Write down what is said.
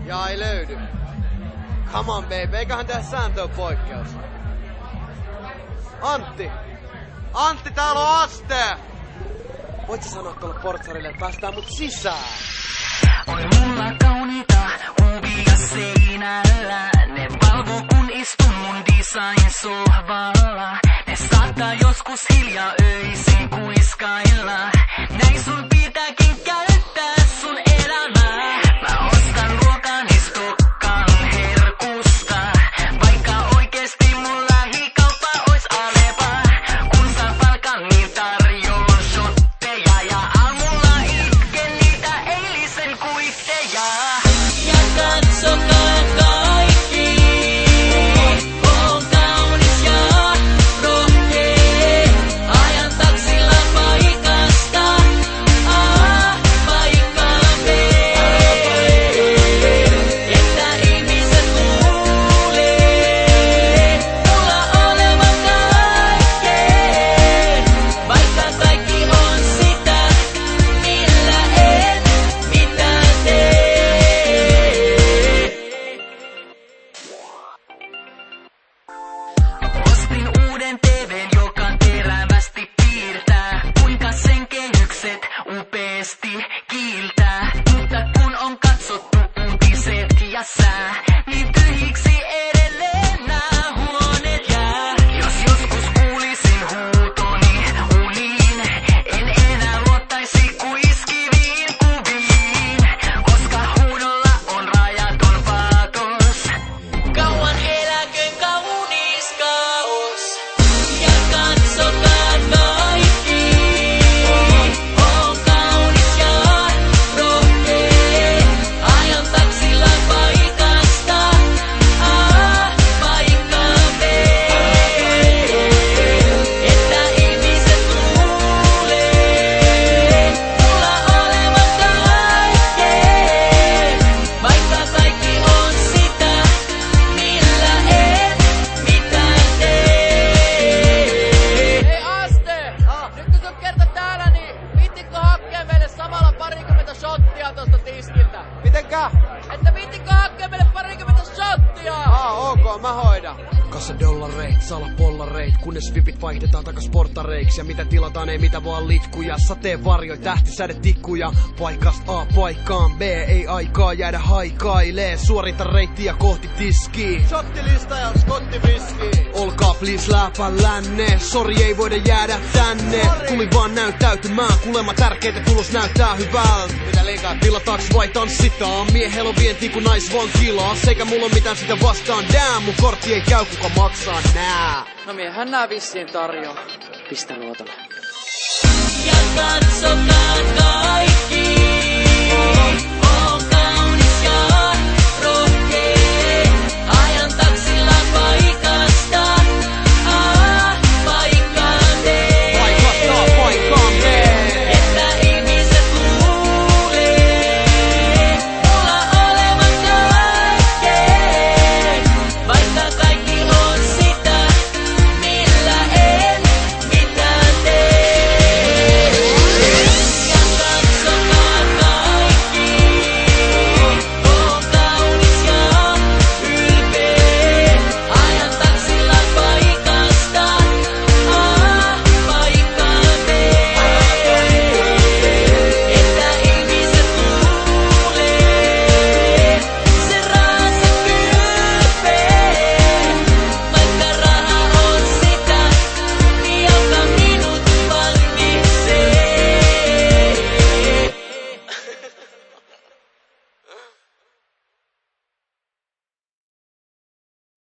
Ja ei löydy. Come on baby, eiköhän tehdä sääntöön poikkeus. Antti, täällä on Aste! Voit sä sanoa tuolle portsarille, että päästään mut sisään? On mulla kauniita kuvia seinällä. Ne valvoo kun istun mun design-sohvalla. Ne saattaa joskus hiljaa öisin kuiskailla. Näin sun pitääkin käyttää sun elämää. Mä ostan ruokani Stokkan herkusta. Vaikka oikeesti mun lähikauppa ois Alepa. Kun saan palkan niin tarjoon shotteja. Ja aamulla itken niitä eilisen kuitteja. Ja katsokaa kaikki. On kaunis ja rohkee. Ajan taksilla paikasta A paikkaan B. Että ihmiset luulee mulla olevan kaikkeen. Vaikka kaikki on sitä, millä en mitään tee. Ostin uuden TV:n, joka terävästi piirtää. Kuinka sen kehykset upeasti kiiltää. Mutta kun on katsottu uutiset ja sää, niin tyhjiksi edelleen nää huoneet jää. Jos joskus kuulisin huutoni uniin, en enää luottaisi kuiskiviin kuviin. Koska huudolla on rajaton paatos. Kauan eläköön kaunis kaos. Ja katsokaa kaikki. On kaunis ja rohkee. Ajan taksilla paikasta A paikkaan B. Että ihmiset luulee mulla olevan kaikkeen. Vaikka kaikki on sitä, millä en mitään tee. Hei Aste! Nyt kun sä oot kerta täällä, niin viittikö hakkea meille samalla 20 shottia tosta tiskiltä? Mitenkä? Että viittikö hakkea meille 20 shottia? Ok, mä hoidan. Kassa dollareit, salapolareit, kunnes vipit vaihdetaan takas portareiksi. Ja mitä tilataan, ei mitä vaan litkuja. Sateenvarjoi, tähtisädetikkuja. Paikasta A paikkaan B, ei aikaa jäädä haikailee. Suorita reittiä kohti tiskiä. Shottilista ja skottiviski. Olkaa please läpälänne, sori ei voida jäädä tänne. Tuli vaan näyttäytymään, kuulemma tärkeitä tulos näyttää hyvältä. Mitä liikaa? Tilataaks vai tanssitaan? Miehellä on vienti kun naisvankilaa. Sekä mulla on mitään sitä vastaan. Damn, mun kortti ei käy, kuka maksaa nää. No miehän nää vissiin tarjoaa. Pistä luotolle. Ja katsokaa kaikki.